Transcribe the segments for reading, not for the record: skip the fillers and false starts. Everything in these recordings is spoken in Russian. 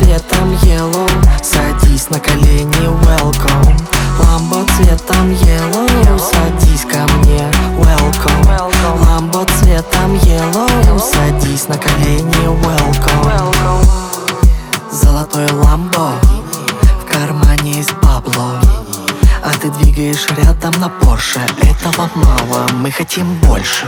цветом yellow, садись на колени, welcome. Ламбо цветом yellow, садись ко мне, welcome. Ламбо цветом yellow, садись на колени, welcome. Золотой ламбо, в кармане есть бабло, а ты двигаешь рядом на Порше. Этого мало, мы хотим больше.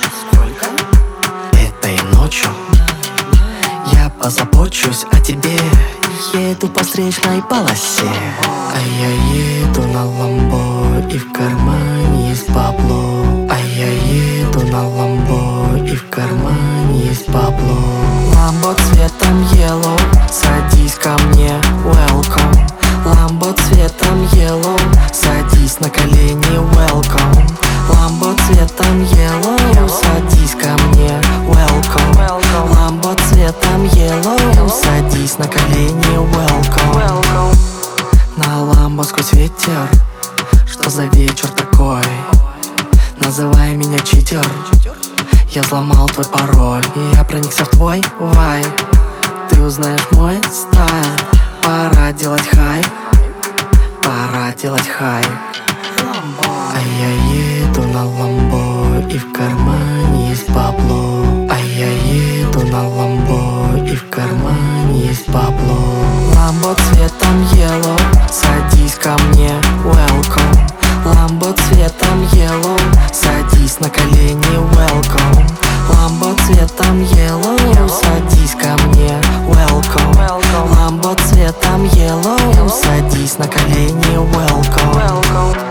Этой ночью я позабочусь о тебе. Еду по встречной полосе, а я еду на ламбо, и в кармане есть бабло. А я еду на ламбо, и в кармане есть бабло. Ламбо цветом yellow, садись ко мне, welcome. Ламбо цветом yellow, садись на колени, welcome. Ламбо цветом yellow, садись ко мне, welcome. Ламбо цветом yellow, садись на колени, welcome. На ламбо сквозь ветер, что за вечер такой? Называй меня читер, я взломал твой пароль, и я проникся в твой вайб. Ты узнаешь мой стайл. Пора делать хайп, пора делать хайп. А я еду на ламбо, и в кармане есть бабло. А я еду на ламбо, и в кармане есть бабло. Ламбо цветом yellow, садись ко мне, welcome. Ламбо цветом yellow, садись на колени, welcome. Ламбо цветом yellow, садись ко мне, welcome. Ламбо цветом yellow, садись на колени, welcome.